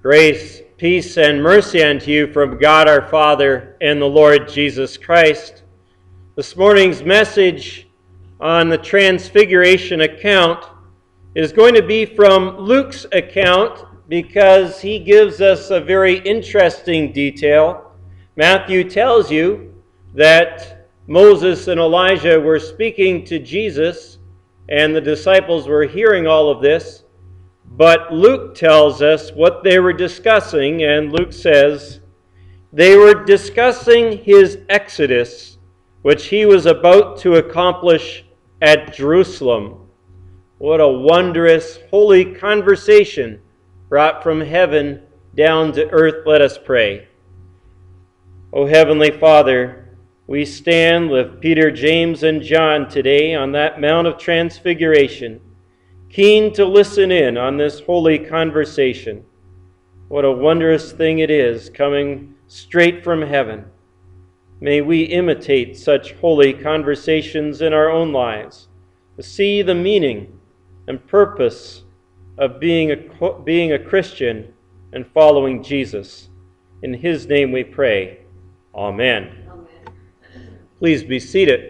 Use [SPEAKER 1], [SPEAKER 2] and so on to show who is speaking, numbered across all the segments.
[SPEAKER 1] Grace, peace, and mercy unto you from God our Father and the Lord Jesus Christ. This morning's message on the Transfiguration account is going to be from Luke's account because he gives us a very interesting detail. Matthew tells you that Moses and Elijah were speaking to Jesus and the disciples were hearing all of this. But Luke tells us what they were discussing, and Luke says they were discussing his exodus, which he was about to accomplish at Jerusalem. What a wondrous, holy conversation brought from heaven down to earth. Let us pray. O Heavenly Father, we stand with Peter, James, and John today on that Mount of Transfiguration, keen to listen in on this holy conversation. What a wondrous thing it is coming straight from heaven. May we imitate such holy conversations in our own lives, to see the meaning and purpose of being a Christian and following Jesus. In his name we pray. Amen. Amen. Please be seated.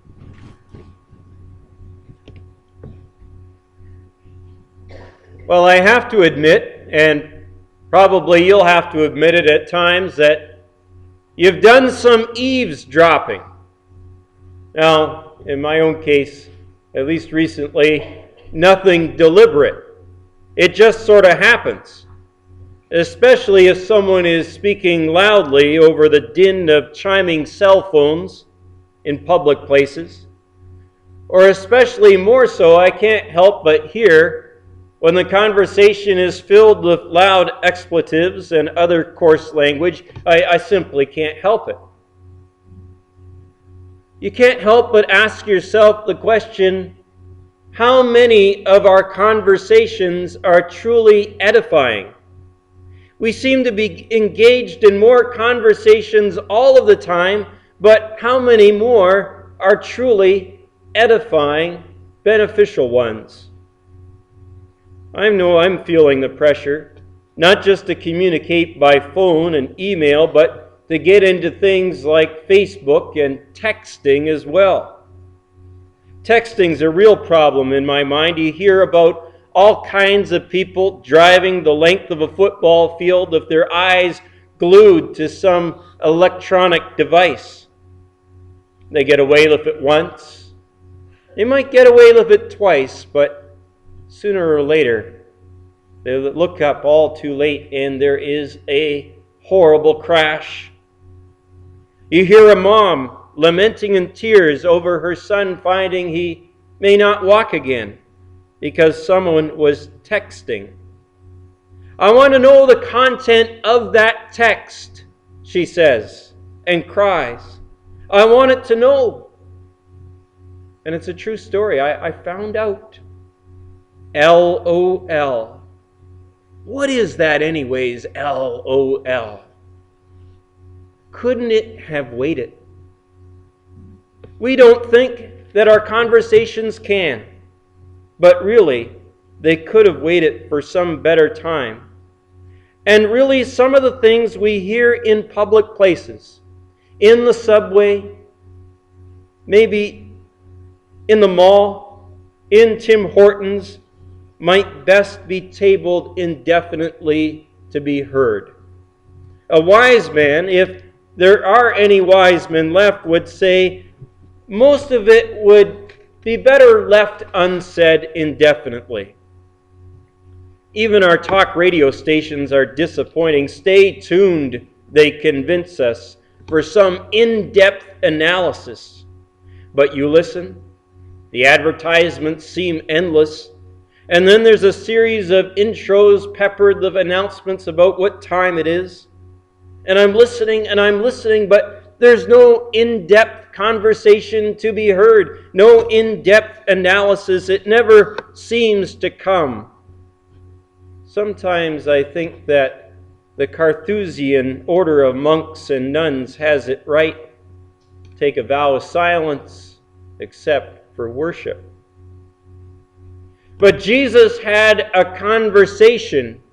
[SPEAKER 1] Well, I have to admit, and probably you'll have to admit it at times, that you've done some eavesdropping. Now, in my own case, at least recently, nothing deliberate. It just sort of happens, especially if someone is speaking loudly over the din of chiming cell phones in public places. Or especially more so, I can't help but hear when the conversation is filled with loud expletives and other coarse language. I simply can't help it. You can't help but ask yourself the question, how many of our conversations are truly edifying? We seem to be engaged in more conversations all of the time, but how many more are truly edifying, beneficial ones? I know I'm feeling the pressure, not just to communicate by phone and email, but to get into things like Facebook and texting as well. Texting's a real problem in my mind. You hear about all kinds of people driving the length of a football field with their eyes glued to some electronic device. They get away with it once. They might get away with it twice, but sooner or later, they look up all too late and there is a horrible crash. You hear a mom lamenting in tears over her son finding he may not walk again because someone was texting. I want to know the content of that text, she says, and cries. I want it to know. And it's a true story. I found out. LOL. What is that anyways, LOL? Couldn't it have waited? We don't think that our conversations can, but really, they could have waited for some better time. And really, some of the things we hear in public places, in the subway, maybe in the mall, in Tim Hortons, might best be tabled indefinitely to be heard. A wise man, if there are any wise men left, would say most of it would be better left unsaid indefinitely. Even our talk radio stations are disappointing. Stay tuned, they convince us, for some in-depth analysis. But you listen, the advertisements seem endless. And then there's a series of intros peppered with announcements about what time it is. And I'm listening, but there's no in-depth conversation to be heard, no in-depth analysis. It never seems to come. Sometimes I think that the Carthusian order of monks and nuns has it right. Take a vow of silence, except for worship. But Jesus had a conversation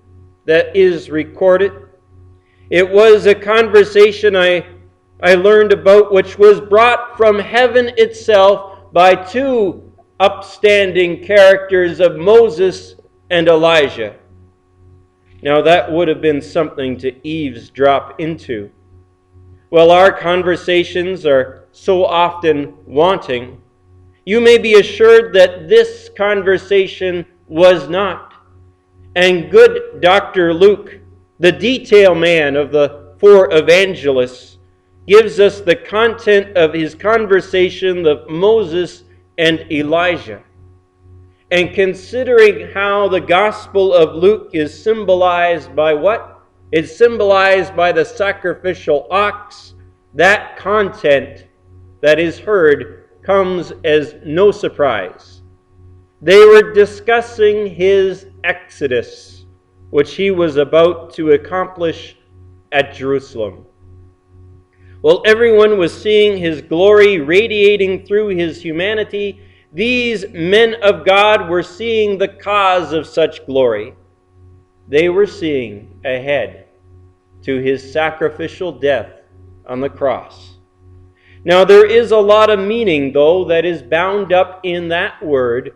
[SPEAKER 1] that is recorded. It was a conversation I learned about which was brought from heaven itself by two upstanding characters of Moses and Elijah. Now that would have been something to eavesdrop into. Well, our conversations are so often wanting. You may be assured that this conversation was not. And good Dr. Luke, the detail man of the four evangelists, gives us the content of his conversation of Moses and Elijah. And considering how the Gospel of Luke is symbolized by what? It's symbolized by the sacrificial ox. That content that is heard comes as no surprise. They were discussing his exodus, which he was about to accomplish at Jerusalem. While everyone was seeing his glory radiating through his humanity, these men of God were seeing the cause of such glory. They were seeing ahead to his sacrificial death on the cross. Now, there is a lot of meaning, though, that is bound up in that word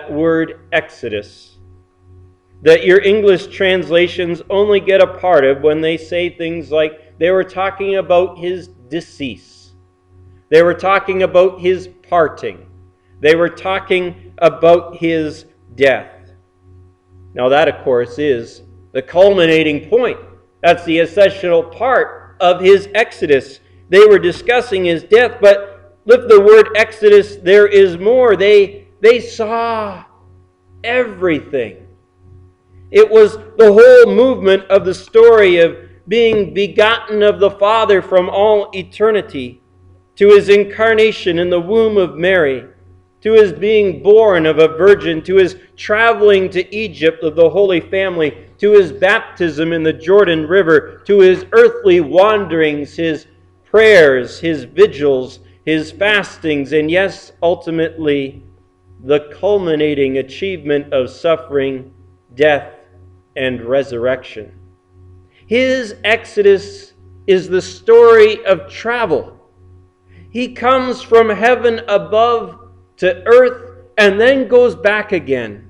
[SPEAKER 1] Exodus, that your English translations only get a part of when they say things like they were talking about his decease. They were talking about his parting. They were talking about his death. Now that, of course, is the culminating point. That's the essential part of his exodus. They were discussing his death, but with the word exodus, there is more. They saw everything. It was the whole movement of the story of being begotten of the Father from all eternity, to his incarnation in the womb of Mary, to his being born of a virgin, to his traveling to Egypt of the Holy Family, to his baptism in the Jordan River, to his earthly wanderings, his prayers, his vigils, his fastings, and yes, ultimately, the culminating achievement of suffering, death, and resurrection. His exodus is the story of travel. He comes from heaven above to earth and then goes back again.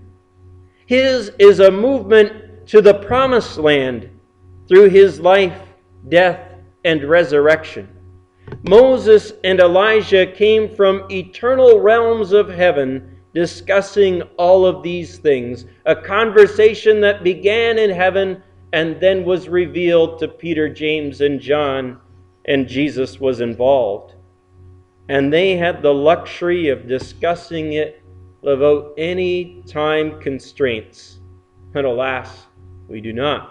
[SPEAKER 1] His is a movement to the promised land through his life, death, and resurrection. Moses and Elijah came from eternal realms of heaven discussing all of these things, a conversation that began in heaven and then was revealed to Peter, James, and John, and Jesus was involved. And they had the luxury of discussing it without any time constraints. And alas, we do not.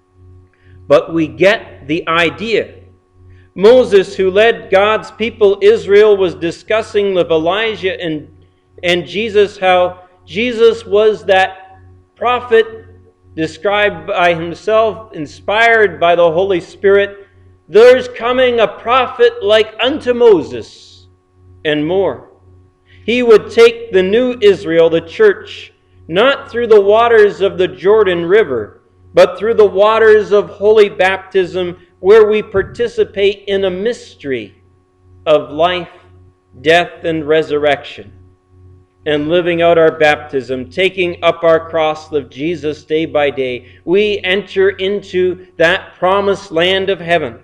[SPEAKER 1] But we get the idea. Moses, who led God's people Israel, was discussing with Elijah and Jesus how Jesus was that prophet described by himself, inspired by the Holy Spirit. There's coming a prophet like unto Moses, and more. He would take the new Israel, the church, not through the waters of the Jordan River, but through the waters of holy baptism, where we participate in a mystery of life, death, and resurrection. And living out our baptism, taking up our cross of Jesus day by day, we enter into that promised land of heaven.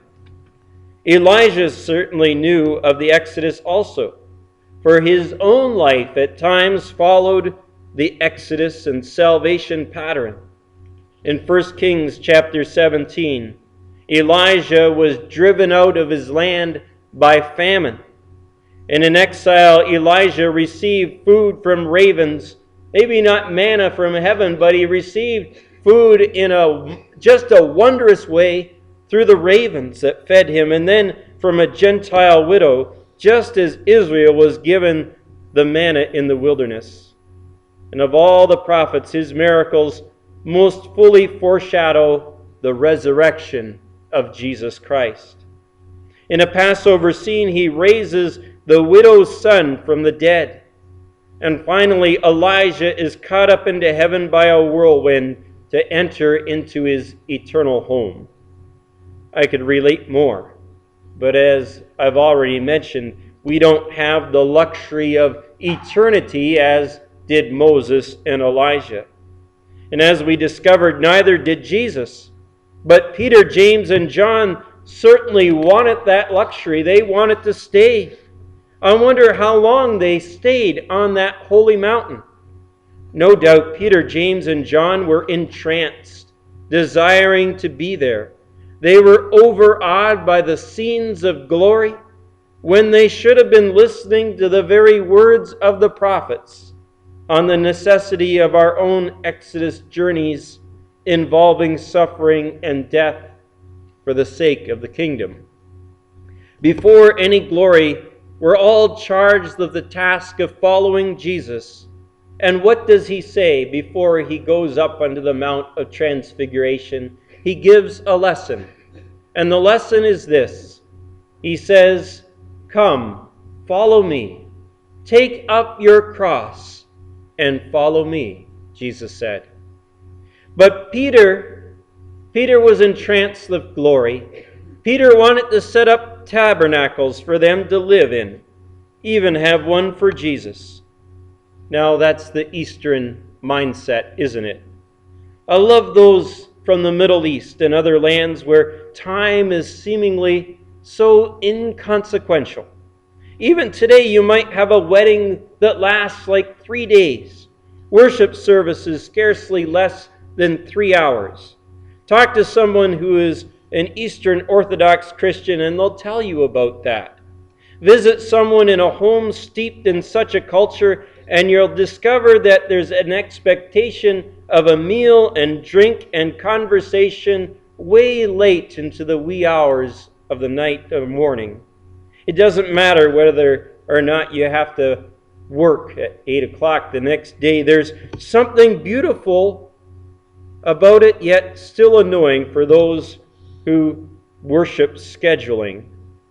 [SPEAKER 1] Elijah certainly knew of the Exodus also, for his own life at times followed the Exodus and salvation pattern. In 1 Kings chapter 17, Elijah was driven out of his land by famine. And in exile, Elijah received food from ravens, maybe not manna from heaven, but he received food in just a wondrous way through the ravens that fed him, and then from a Gentile widow, just as Israel was given the manna in the wilderness. And of all the prophets, his miracles most fully foreshadow the resurrection of Jesus Christ. In a Passover scene, he raises the widow's son from the dead. And finally, Elijah is caught up into heaven by a whirlwind to enter into his eternal home. I could relate more, but as I've already mentioned, we don't have the luxury of eternity as did Moses and Elijah. And as we discovered, neither did Jesus. But Peter, James, and John certainly wanted that luxury. They wanted to stay. I wonder how long they stayed on that holy mountain. No doubt Peter, James, and John were entranced, desiring to be there. They were overawed by the scenes of glory when they should have been listening to the very words of the prophets on the necessity of our own Exodus journeys involving suffering and death for the sake of the kingdom. Before any glory, we're all charged with the task of following Jesus. And what does he say before he goes up onto the Mount of Transfiguration? He gives a lesson. And the lesson is this. He says, "Come, follow me. Take up your cross and follow me," Jesus said. But Peter was entranced with glory. Peter wanted to set up tabernacles for them to live in, even have one for Jesus. Now that's the Eastern mindset, isn't it? I love those from the Middle East and other lands where time is seemingly so inconsequential. Even today you might have a wedding that lasts like 3 days. Worship services scarcely less than 3 hours. Talk to someone who is an Eastern Orthodox Christian and they'll tell you about that. Visit someone in a home steeped in such a culture and you'll discover that there's an expectation of a meal and drink and conversation way late into the wee hours of the night or morning. It doesn't matter whether or not you have to work at 8 o'clock the next day. There's something beautiful about it, yet still annoying for those who worship scheduling.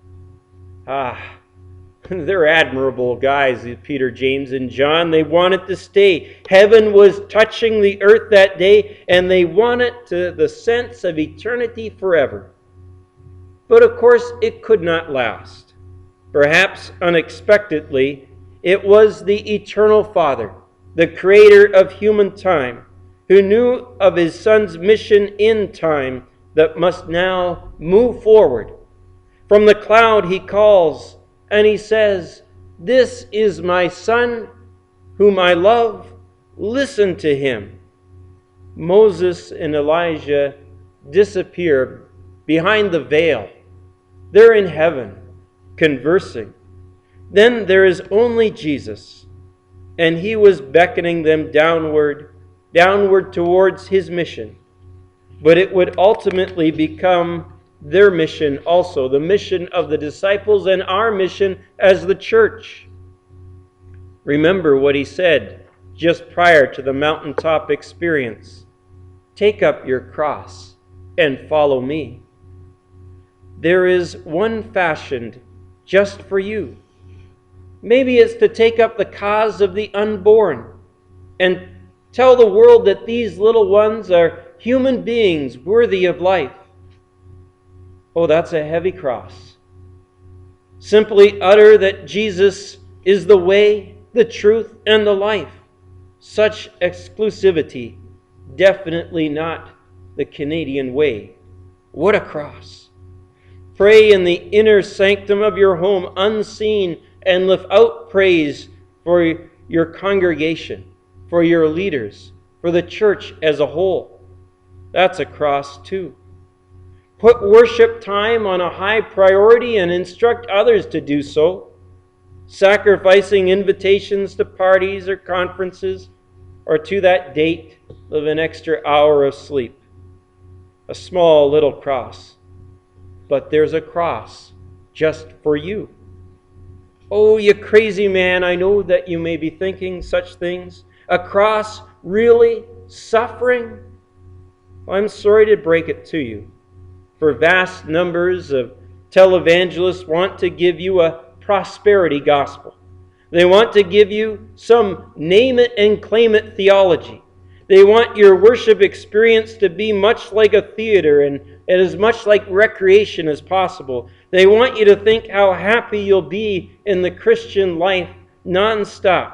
[SPEAKER 1] They're admirable guys, Peter, James, and John. They wanted to stay. Heaven was touching the earth that day, and they wanted the sense of eternity forever. But of course, it could not last. Perhaps unexpectedly, it was the eternal Father, the creator of human time, who knew of his Son's mission in time that must now move forward. From the cloud he calls, and he says, "This is my Son, whom I love. Listen to him." Moses and Elijah disappear behind the veil. They're in heaven, conversing. Then there is only Jesus, and he was beckoning them downward towards his mission. But it would ultimately become their mission also, the mission of the disciples and our mission as the church. Remember what he said just prior to the mountaintop experience. "Take up your cross and follow me." There is one fashioned just for you. Maybe it's to take up the cause of the unborn and tell the world that these little ones are human beings worthy of life. Oh, that's a heavy cross. Simply utter that Jesus is the way, the truth, and the life. Such exclusivity, definitely not the Canadian way. What a cross. Pray in the inner sanctum of your home, unseen, and lift out praise for your congregation, for your leaders, for the church as a whole. That's a cross too. Put worship time on a high priority and instruct others to do so, sacrificing invitations to parties or conferences or to that date of an extra hour of sleep. A small little cross, but there's a cross just for you. Oh, you crazy man, I know that you may be thinking such things. A cross, really? Suffering? I'm sorry to break it to you. For vast numbers of televangelists want to give you a prosperity gospel. They want to give you some name it and claim it theology. They want your worship experience to be much like a theater and as much like recreation as possible. They want you to think how happy you'll be in the Christian life nonstop.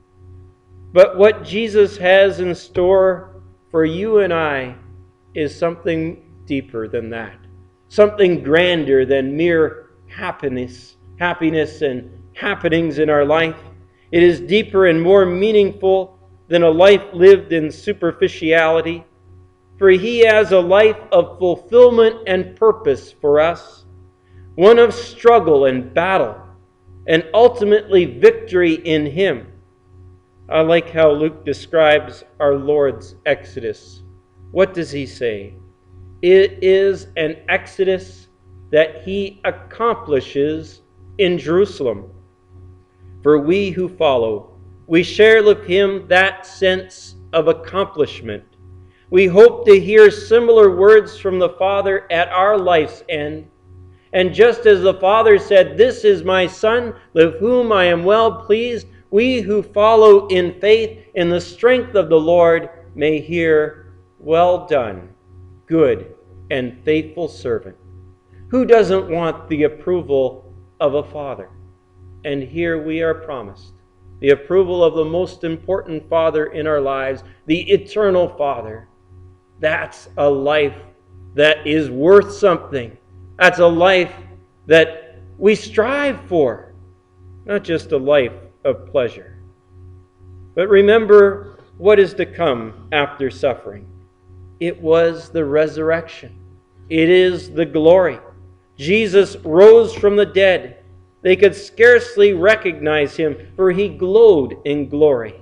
[SPEAKER 1] But what Jesus has in store for you and I is something deeper than that. Something grander than mere happiness and happenings in our life. It is deeper and more meaningful than a life lived in superficiality. For He has a life of fulfillment and purpose for us. One of struggle and battle, and ultimately victory in Him. I like how Luke describes our Lord's exodus. What does he say? It is an exodus that He accomplishes in Jerusalem. For we who follow, we share with Him that sense of accomplishment. We hope to hear similar words from the Father at our life's end. And just as the Father said, "This is my Son, with whom I am well pleased," we who follow in faith in the strength of the Lord may hear, "Well done, good and faithful servant." Who doesn't want the approval of a Father? And here we are promised the approval of the most important Father in our lives, the eternal Father. That's a life that is worth something. That's a life that we strive for, not just a life of pleasure. But remember what is to come after suffering. It was the resurrection. It is the glory. Jesus rose from the dead. They could scarcely recognize Him, for He glowed in glory.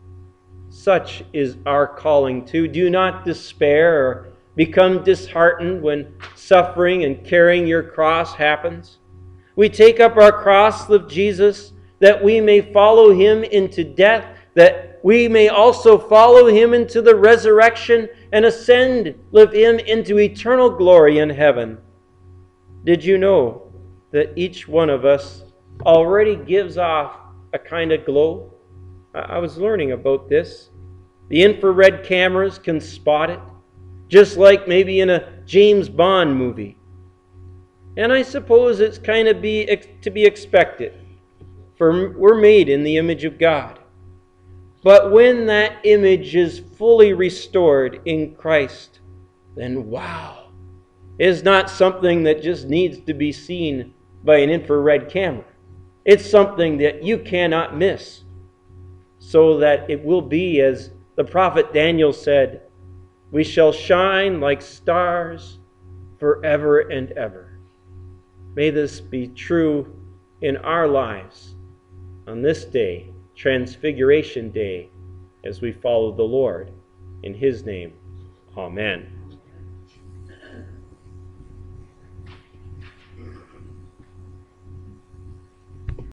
[SPEAKER 1] Such is our calling too. Do not despair or become disheartened when suffering and carrying your cross happens. We take up our cross with Jesus that we may follow Him into death, that we may also follow Him into the resurrection and ascend with Him into eternal glory in heaven. Did you know that each one of us already gives off a kind of glow? I was learning about this. The infrared cameras can spot it, just like maybe in a James Bond movie. And I suppose it's kind of to be expected, for we're made in the image of God. But when that image is fully restored in Christ, then wow, it's not something that just needs to be seen by an infrared camera. It's something that you cannot miss, so that it will be, as the prophet Daniel said, "We shall shine like stars forever and ever." May this be true in our lives on this day, Transfiguration Day, as we follow the Lord. In His name, amen.